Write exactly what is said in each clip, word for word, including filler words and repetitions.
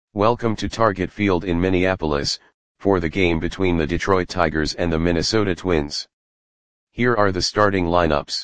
Welcome to Target Field in Minneapolis, for the game between the Detroit Tigers and the Minnesota Twins. Here are the starting lineups.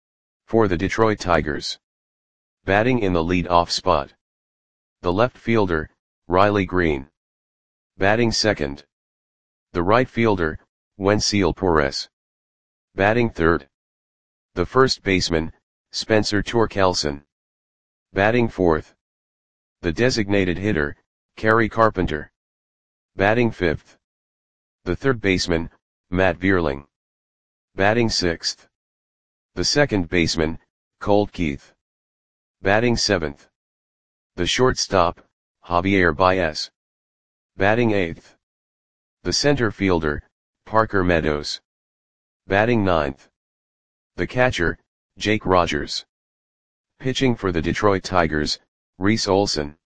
For the Detroit Tigers. Batting in the lead-off spot. The left fielder, Riley Greene. Batting second. The right fielder, Wenceel Perez. Batting third. The first baseman, Spencer Torkelson. Batting fourth. The designated hitter, Kerry Carpenter. Batting fifth. The third baseman, Matt Vierling. Batting sixth. The second baseman, Colt Keith. Batting seventh. The shortstop, Javier Baez. Batting eighth. The center fielder, Parker Meadows. Batting ninth. The catcher, Jake Rogers. Pitching for the Detroit Tigers, Reese Olson.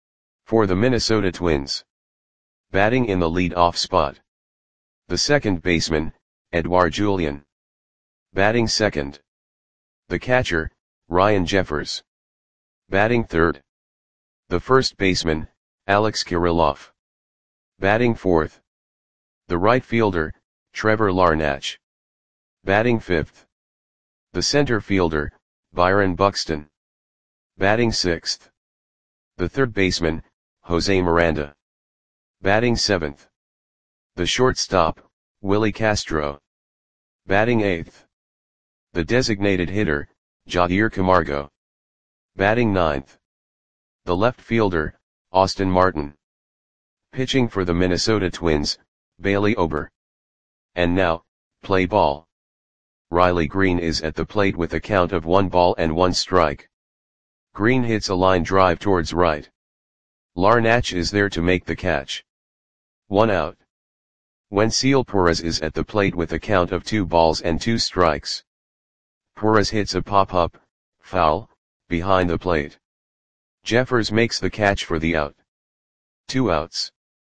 For the Minnesota Twins. Batting in the lead-off spot. The second baseman, Edouard Julien. Batting second. The catcher, Ryan Jeffers. Batting third. The first baseman, Alex Kirilloff. Batting fourth. The right fielder, Trevor Larnach. Batting fifth. The center fielder, Byron Buxton. Batting sixth. The third baseman, Jose Miranda. Batting seventh. The shortstop, Willie Castro. Batting eighth. The designated hitter, Jadir Camargo. Batting ninth. The left fielder, Austin Martin. Pitching for the Minnesota Twins, Bailey Ober. And now, play ball. Riley Greene is at the plate with a count of one ball and one strike. Greene hits a line drive towards right. Larnach is there to make the catch. One out. Wenceel Perez is at the plate with a count of two balls and two strikes. Perez hits a pop-up, foul, behind the plate. Jeffers makes the catch for the out. Two outs.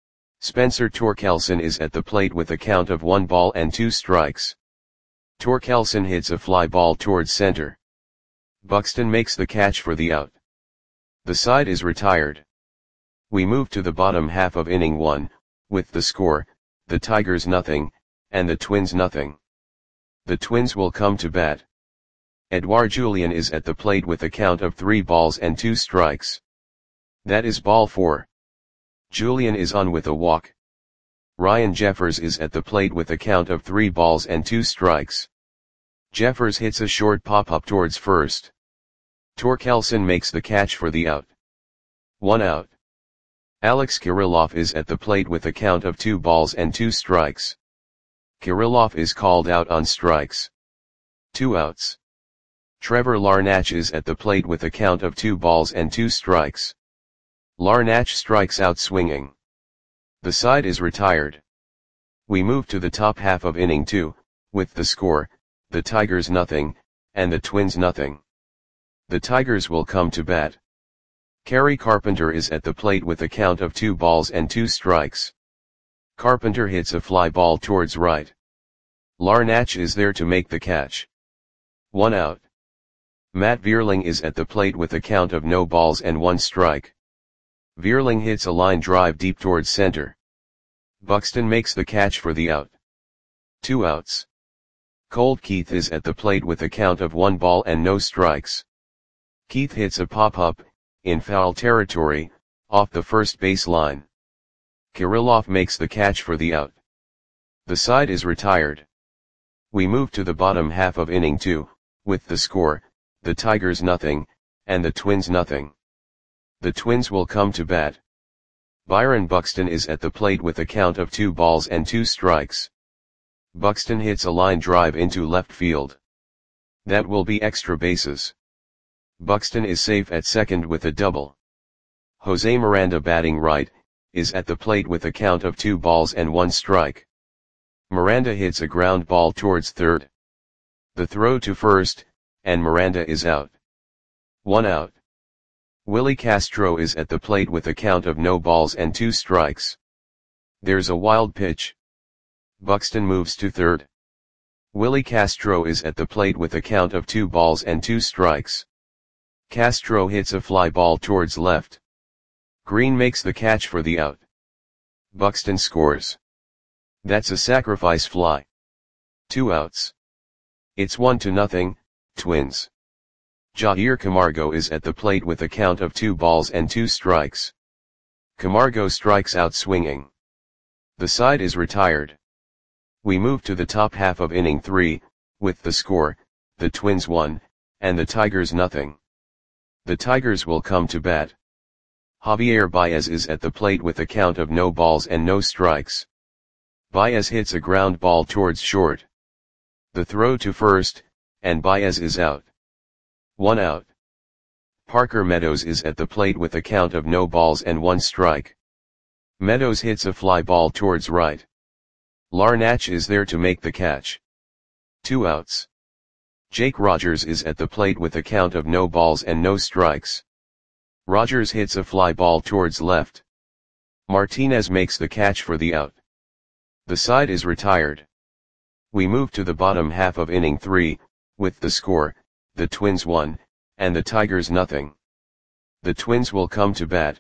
Spencer Torkelson is at the plate with a count of one ball and two strikes. Torkelson hits a fly ball towards center. Buxton makes the catch for the out. The side is retired. We move to the bottom half of inning one, with the score, the Tigers nothing, and the Twins nothing. The Twins will come to bat. Edouard Julien is at the plate with a count of three balls and two strikes. That is ball four. Julien is on with a walk. Ryan Jeffers is at the plate with a count of three balls and two strikes. Jeffers hits a short pop-up towards first. Torkelson makes the catch for the out. One out. Alex Kirilloff is at the plate with a count of two balls and two strikes. Kirilloff is called out on strikes. Two outs. Trevor Larnach is at the plate with a count of two balls and two strikes. Larnach strikes out swinging. The side is retired. We move to the top half of inning two, with the score, the Tigers nothing, and the Twins nothing. The Tigers will come to bat. Kerry Carpenter is at the plate with a count of two balls and two strikes. Carpenter hits a fly ball towards right. Larnach is there to make the catch. One out. Matt Vierling is at the plate with a count of no balls and one strike. Vierling hits a line drive deep towards center. Buxton makes the catch for the out. Two outs. Colt Keith is at the plate with a count of one ball and no strikes. Keith hits a pop-up, in foul territory, off the first base line. Kirilloff makes the catch for the out. The side is retired. We move to the bottom half of inning two, with the score, the Tigers nothing, and the Twins nothing. The Twins will come to bat. Byron Buxton is at the plate with a count of two balls and two strikes. Buxton hits a line drive into left field. That will be extra bases. Buxton is safe at second with a double. Jose Miranda, batting right, is at the plate with a count of two balls and one strike. Miranda hits a ground ball towards third. The throw to first, and Miranda is out. One out. Willie Castro is at the plate with a count of no balls and two strikes. There's a wild pitch. Buxton moves to third. Willie Castro is at the plate with a count of two balls and two strikes. Castro hits a fly ball towards left. Green makes the catch for the out. Buxton scores. That's a sacrifice fly. Two outs. It's one to nothing, Twins. Jair Camargo is at the plate with a count of two balls and two strikes. Camargo strikes out swinging. The side is retired. We move to the top half of inning three, with the score, the Twins one, and the Tigers nothing. The Tigers will come to bat. Javier Baez is at the plate with a count of no balls and no strikes. Baez hits a ground ball towards short. The throw to first, and Baez is out. One out. Parker Meadows is at the plate with a count of no balls and one strike. Meadows hits a fly ball towards right. Larnach is there to make the catch. Two outs. Jake Rogers is at the plate with a count of no balls and no strikes. Rogers hits a fly ball towards left. Martinez makes the catch for the out. The side is retired. We move to the bottom half of inning three, with the score, the Twins one, and the Tigers nothing. The Twins will come to bat.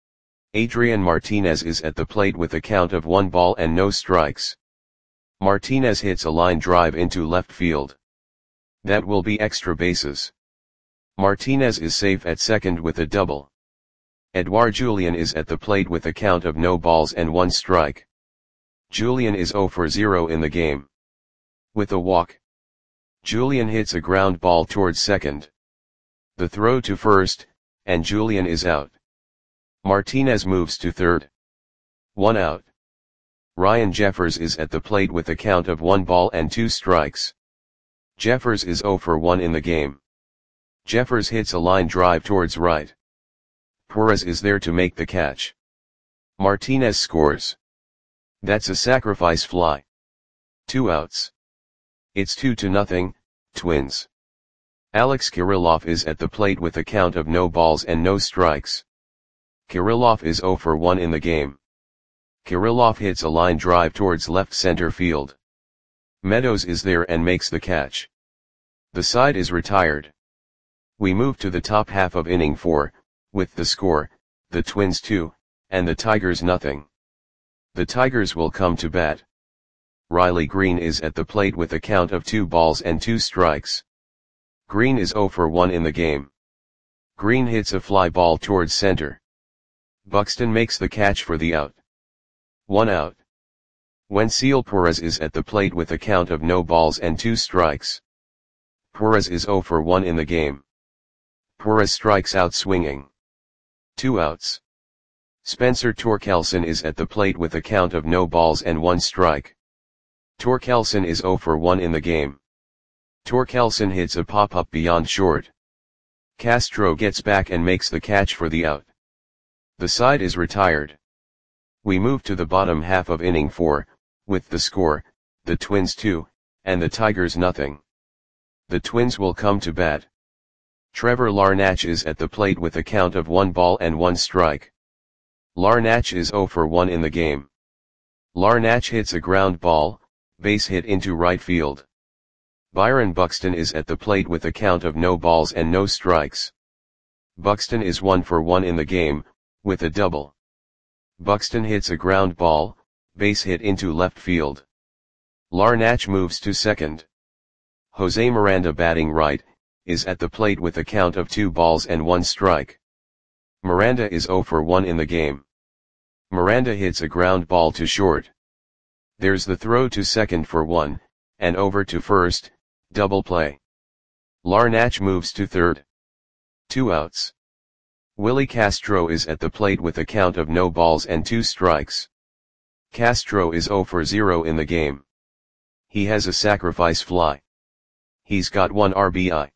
Adrian Martinez is at the plate with a count of one ball and no strikes. Martinez hits a line drive into left field. That will be extra bases. Martinez is safe at second with a double. Edouard Julien is at the plate with a count of no balls and one strike. Julien is zero for zero in the game. With a walk. Julien hits a ground ball towards second. The throw to first, and Julien is out. Martinez moves to third. One out. Ryan Jeffers is at the plate with a count of one ball and two strikes. Jeffers is zero for one in the game. Jeffers hits a line drive towards right. Perez is there to make the catch. Martinez scores. That's a sacrifice fly. Two outs. It's two to nothing, Twins. Alex Kirilloff is at the plate with a count of no balls and no strikes. Kirilloff is zero for one in the game. Kirilloff hits a line drive towards left center field. Meadows is there and makes the catch. The side is retired. We move to the top half of inning four, with the score, the Twins two, and the Tigers nothing. The Tigers will come to bat. Riley Green is at the plate with a count of two balls and two strikes. Green is zero for one in the game. Green hits a fly ball towards center. Buxton makes the catch for the out. One out. Wenceel Perez is at the plate with a count of no balls and two strikes. Perez is zero for one in the game. Perez strikes out swinging. Two outs. Spencer Torkelson is at the plate with a count of no balls and one strike. Torkelson is zero for one in the game. Torkelson hits a pop-up beyond short. Castro gets back and makes the catch for the out. The side is retired. We move to the bottom half of inning four, with the score, the Twins two, and the Tigers nothing. The Twins will come to bat. Trevor Larnach is at the plate with a count of one ball and one strike. Larnach is zero for one in the game. Larnach hits a ground ball, base hit into right field. Byron Buxton is at the plate with a count of no balls and no strikes. Buxton is one for one in the game, with a double. Buxton hits a ground ball, base hit into left field. Larnach moves to second. Jose Miranda, batting right, is at the plate with a count of two balls and one strike. Miranda is zero for one in the game. Miranda hits a ground ball to short. There's the throw to second for one, and over to first, double play. Larnach moves to third. Two outs. Willie Castro is at the plate with a count of no balls and two strikes. Castro is zero for zero in the game. He has a sacrifice fly. He's got one R B I.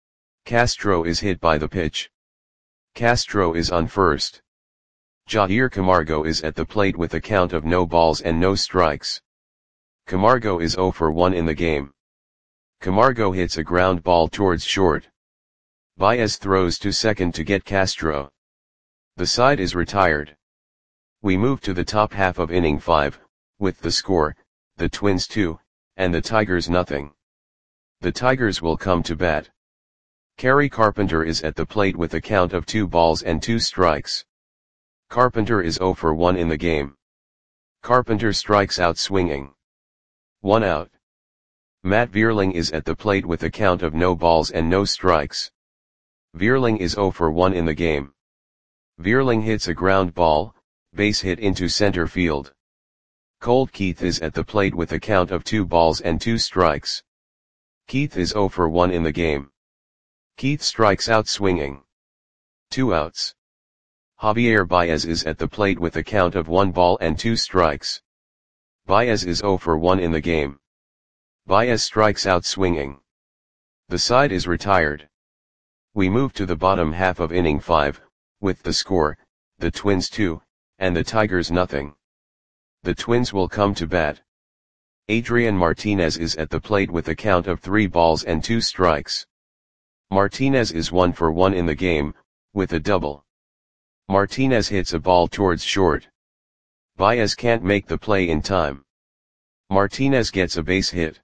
Castro is hit by the pitch. Castro is on first. Jair Camargo is at the plate with a count of no balls and no strikes. Camargo is zero for one in the game. Camargo hits a ground ball towards short. Baez throws to second to get Castro. The side is retired. We move to the top half of inning five, with the score, the Twins two, and the Tigers nothing. The Tigers will come to bat. Kerry Carpenter is at the plate with a count of two balls and two strikes. Carpenter is zero for one in the game. Carpenter strikes out swinging. One out. Matt Vierling is at the plate with a count of no balls and no strikes. Vierling is zero for one in the game. Vierling hits a ground ball, base hit into center field. Colt Keith is at the plate with a count of two balls and two strikes. Keith is zero for one in the game. Keith strikes out swinging. Two outs. Javier Baez is at the plate with a count of one ball and two strikes. Baez is zero for one in the game. Baez strikes out swinging. The side is retired. We move to the bottom half of inning five, with the score, the Twins two, and the Tigers nothing. The Twins will come to bat. Adrian Martinez is at the plate with a count of three balls and two strikes. Martinez is one for one in the game, with a double. Martinez hits a ball towards short. Baez can't make the play in time. Martinez gets a base hit.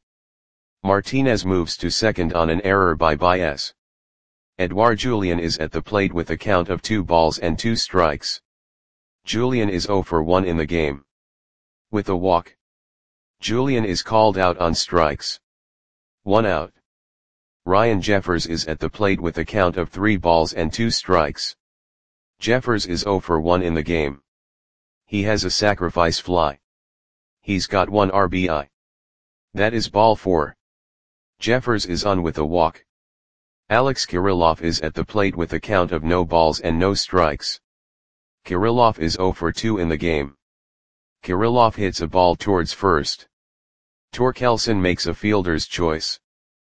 Martinez moves to second on an error by Baez. Edouard Julien is at the plate with a count of two balls and two strikes. Julien is zero for one in the game. With a walk. Julien is called out on strikes. One out. Ryan Jeffers is at the plate with a count of three balls and two strikes. Jeffers is zero for one in the game. He has a sacrifice fly. He's got one R B I. That is ball four. Jeffers is on with a walk. Alex Kirilloff is at the plate with a count of no balls and no strikes. Kirilloff is zero for two in the game. Kirilloff hits a ball towards first. Torkelson makes a fielder's choice.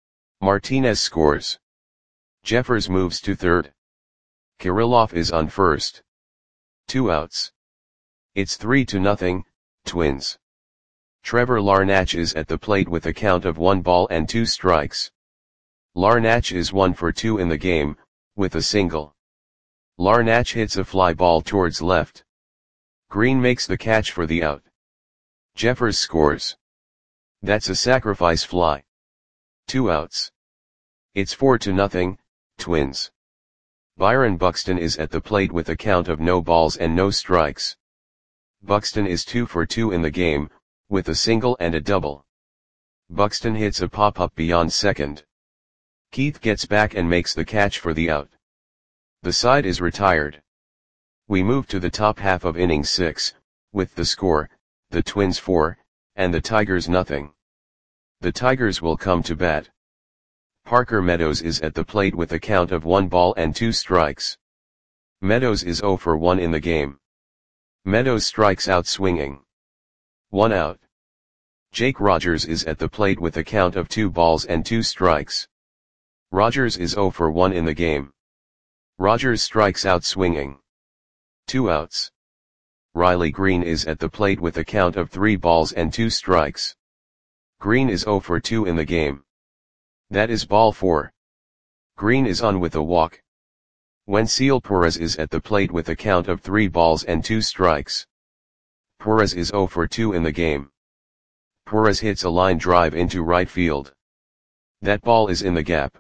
Martinez scores. Jeffers moves to third. Kirilloff is on first. Two outs. It's three to nothing, Twins. Trevor Larnach is at the plate with a count of one ball and two strikes. Larnach is one for two in the game, with a single. Larnach hits a fly ball towards left. Green makes the catch for the out. Jeffers scores. That's a sacrifice fly. Two outs. It's four to nothing, Twins. Byron Buxton is at the plate with a count of no balls and no strikes. Buxton is two for two in the game, with a single and a double. Buxton hits a pop-up beyond second. Keith gets back and makes the catch for the out. The side is retired. We move to the top half of inning six, with the score, the Twins four, and the Tigers nothing. The Tigers will come to bat. Parker Meadows is at the plate with a count of one ball and two strikes. Meadows is zero for one in the game. Meadows strikes out swinging. One out. Jake Rogers is at the plate with a count of two balls and two strikes. Rogers is zero for one in the game. Rogers strikes out swinging. Two outs. Riley Green is at the plate with a count of three balls and two strikes. Green is zero for two in the game. That is ball four. Green is on with a walk. Wenceel Perez is at the plate with a count of three balls and two strikes. Perez is zero for two in the game. Perez hits a line drive into right field. That ball is in the gap.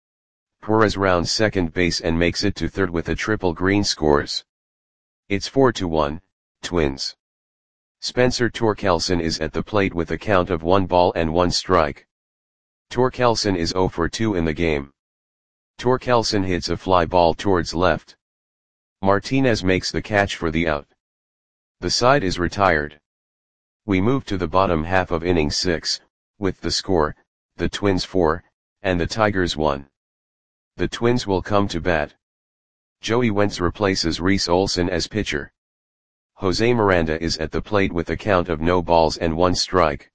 Perez rounds second base and makes it to third with a triple. Green scores. It's four to one, Twins. Spencer Torkelson is at the plate with a count of one ball and one strike. Torkelson is zero for two in the game. Torkelson hits a fly ball towards left. Martinez makes the catch for the out. The side is retired. We move to the bottom half of inning six, with the score, the Twins four, and the Tigers one. The Twins will come to bat. Joey Wentz replaces Reese Olson as pitcher. Jose Miranda is at the plate with a count of no balls and one strike.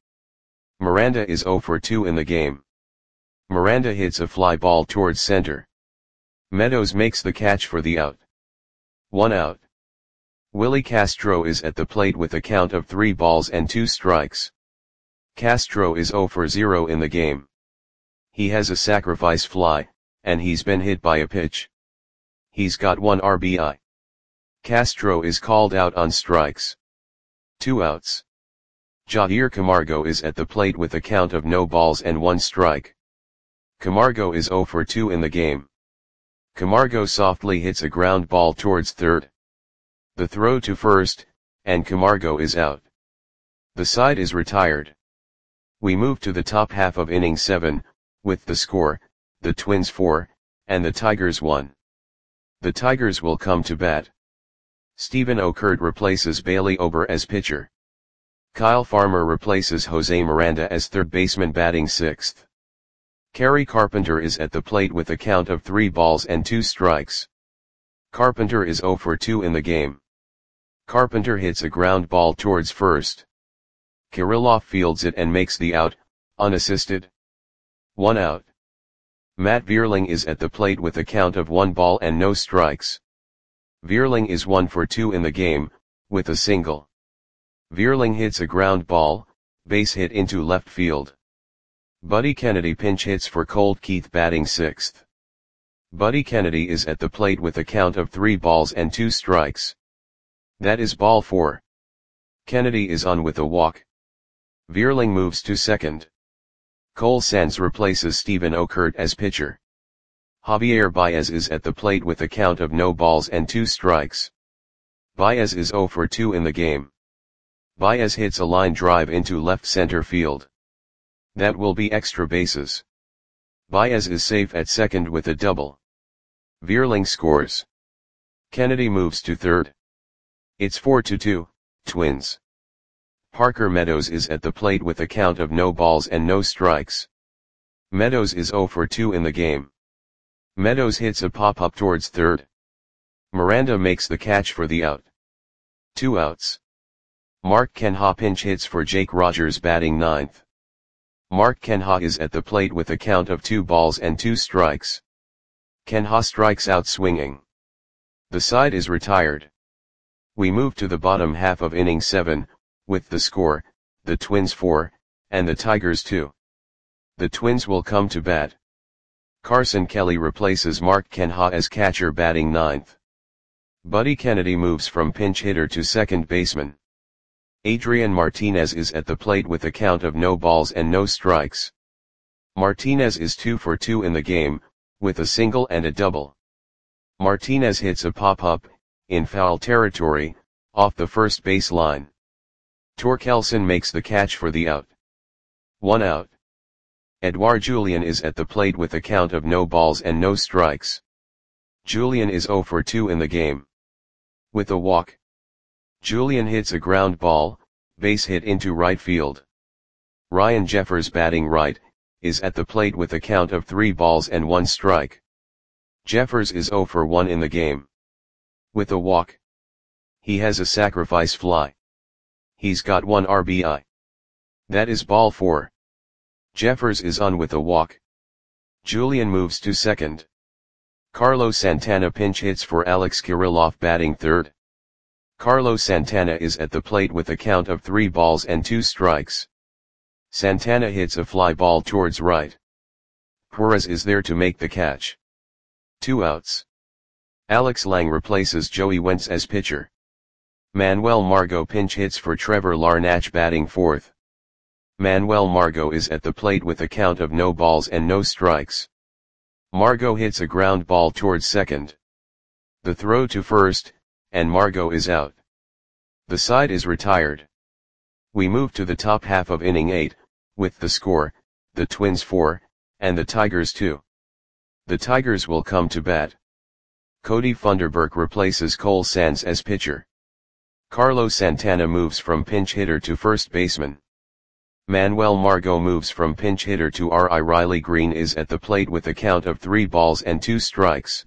Miranda is zero for two in the game. Miranda hits a fly ball towards center. Meadows makes the catch for the out. One out. Willie Castro is at the plate with a count of three balls and two strikes. Castro is zero for zero in the game. He has a sacrifice fly, and he's been hit by a pitch. He's got one R B I. Castro is called out on strikes. Two outs. Jair Camargo is at the plate with a count of no balls and one strike. Camargo is zero for two in the game. Camargo softly hits a ground ball towards third. The throw to first, and Camargo is out. The side is retired. We move to the top half of inning seven, with the score, the Twins four, and the Tigers one. The Tigers will come to bat. Stephen Okert replaces Bailey Ober as pitcher. Kyle Farmer replaces Jose Miranda as third baseman batting sixth. Kerry Carpenter is at the plate with a count of three balls and two strikes. Carpenter is zero for two in the game. Carpenter hits a ground ball towards first. Kirilloff fields it and makes the out, unassisted. One out. Matt Vierling is at the plate with a count of one ball and no strikes. Vierling is one for two in the game, with a single. Vierling hits a ground ball, base hit into left field. Buddy Kennedy pinch hits for Colt Keith batting sixth. Buddy Kennedy is at the plate with a count of three balls and two strikes. That is ball four. Kennedy is on with a walk. Vierling moves to second. Cole Sands replaces Stephen Okert as pitcher. Javier Baez is at the plate with a count of no balls and two strikes. Baez is zero for two in the game. Baez hits a line drive into left center field. That will be extra bases. Baez is safe at second with a double. Vierling scores. Kennedy moves to third. It's four to two, Twins. Parker Meadows is at the plate with a count of no balls and no strikes. Meadows is zero for two in the game. Meadows hits a pop-up towards third. Miranda makes the catch for the out. Two outs. Mark Canha pinch hits for Jake Rogers batting ninth. Mark Canha is at the plate with a count of two balls and two strikes. Canha strikes out swinging. The side is retired. We move to the bottom half of inning seven, with the score, the Twins four, and the Tigers two. The Twins will come to bat. Carson Kelly replaces Mark Canha as catcher batting ninth. Buddy Kennedy moves from pinch hitter to second baseman. Adrian Martinez is at the plate with a count of no balls and no strikes. Martinez is two for two in the game, with a single and a double. Martinez hits a pop-up, in foul territory, off the first base line. Torkelson makes the catch for the out. One out. Edouard Julien is at the plate with a count of no balls and no strikes. Julien is zero for two in the game. With a walk. Julien hits a ground ball, base hit into right field. Ryan Jeffers batting right, is at the plate with a count of three balls and one strike. Jeffers is zero for one in the game. With a walk. He has a sacrifice fly. He's got one R B I. That is ball four. Jeffers is on with a walk. Julien moves to second. Carlos Santana pinch hits for Alex Kirilloff batting third. Carlos Santana is at the plate with a count of three balls and two strikes. Santana hits a fly ball towards right. Perez is there to make the catch. Two outs. Alex Lang replaces Joey Wentz as pitcher. Manuel Margot pinch hits for Trevor Larnach batting fourth. Manuel Margot is at the plate with a count of no balls and no strikes. Margot hits a ground ball towards second. The throw to first, and Margot is out. The side is retired. We move to the top half of inning eight, with the score, the Twins four, and the Tigers two. The Tigers will come to bat. Cody Funderburk replaces Cole Sands as pitcher. Carlos Santana moves from pinch hitter to first baseman. Manuel Margot moves from pinch hitter to R I Riley Green is at the plate with a count of three balls and two strikes.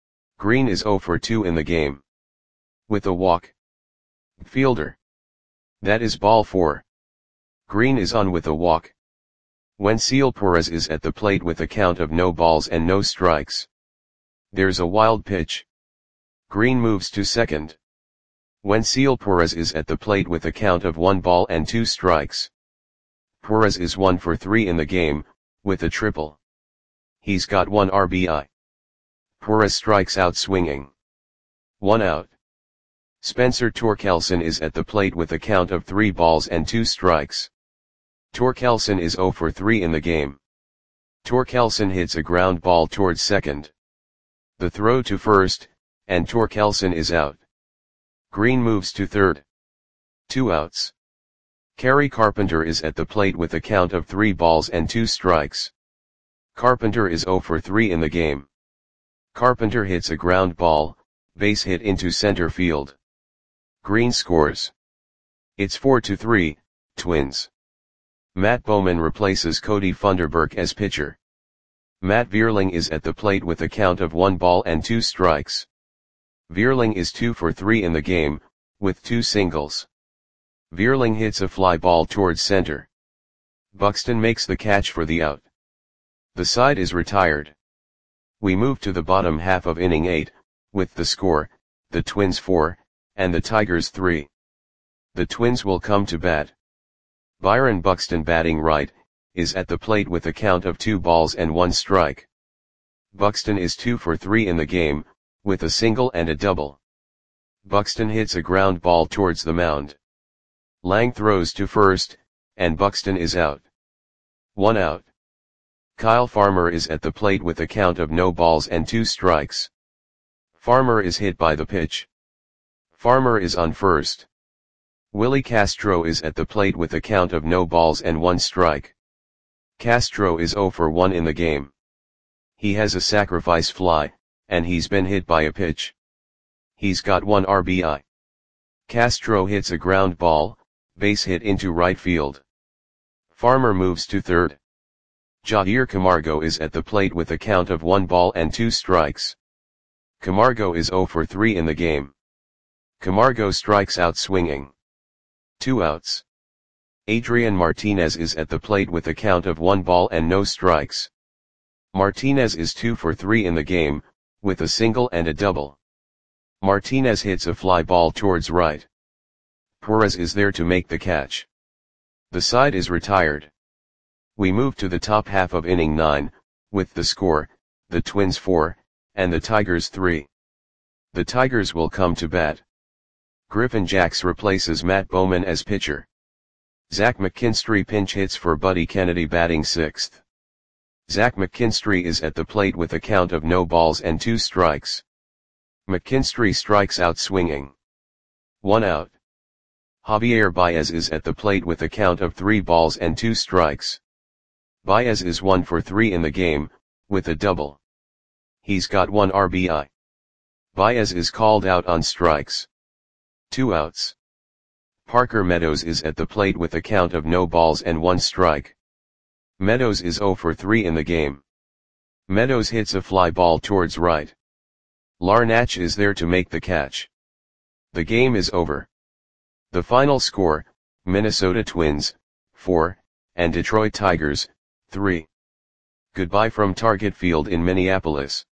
Green is zero for two in the game. With a walk. Fielder. That is ball four. Green is on with a walk. Wenceel Perez is at the plate with a count of no balls and no strikes. There's a wild pitch. Green moves to second. Wenceel Perez is at the plate with a count of one ball and two strikes. Perez is one for three in the game, with a triple. He's got one R B I. Perez strikes out swinging. One out. Spencer Torkelson is at the plate with a count of three balls and two strikes. Torkelson is zero for three in the game. Torkelson hits a ground ball towards second. The throw to first, and Torkelson is out. Green moves to third. Two outs. Kerry Carpenter is at the plate with a count of three balls and two strikes. Carpenter is zero for three in the game. Carpenter hits a ground ball, base hit into center field. Green scores. It's four to three, Twins. Matt Bowman replaces Cody Funderburk as pitcher. Matt Vierling is at the plate with a count of one ball and two strikes. Vierling is two for three in the game, with two singles. Vierling hits a fly ball towards center. Buxton makes the catch for the out. The side is retired. We move to the bottom half of inning eight, with the score, the Twins four, and the Tigers three. The Twins will come to bat. Byron Buxton, batting right, is at the plate with a count of two balls and one strike. Buxton is two for three in the game, with a single and a double. Buxton hits a ground ball towards the mound. Lang throws to first, and Buxton is out. One out. Kyle Farmer is at the plate with a count of no balls and two strikes. Farmer is hit by the pitch. Farmer is on first. Willie Castro is at the plate with a count of no balls and one strike. Castro is zero for one in the game. He has a sacrifice fly, and he's been hit by a pitch. He's got one R B I. Castro hits a ground ball, base hit into right field. Farmer moves to third. Jair Camargo is at the plate with a count of one ball and two strikes. Camargo is zero for three in the game. Camargo strikes out swinging. Two outs. Adrian Martinez is at the plate with a count of one ball and no strikes. Martinez is two for three in the game, with a single and a double. Martinez hits a fly ball towards right. Perez is there to make the catch. The side is retired. We move to the top half of inning nine, with the score, the Twins four, and the Tigers three. The Tigers will come to bat. Griffin Jax replaces Matt Bowman as pitcher. Zach McKinstry pinch hits for Buddy Kennedy, batting sixth. Zach McKinstry is at the plate with a count of no balls and two strikes. McKinstry strikes out swinging. One out. Javier Baez is at the plate with a count of three balls and two strikes. Baez is one for three in the game, with a double. He's got one R B I. Baez is called out on strikes. Two outs. Parker Meadows is at the plate with a count of no balls and one strike. Meadows is zero for three in the game. Meadows hits a fly ball towards right. Larnach is there to make the catch. The game is over. The final score, Minnesota Twins, four, and Detroit Tigers, three. Goodbye from Target Field in Minneapolis.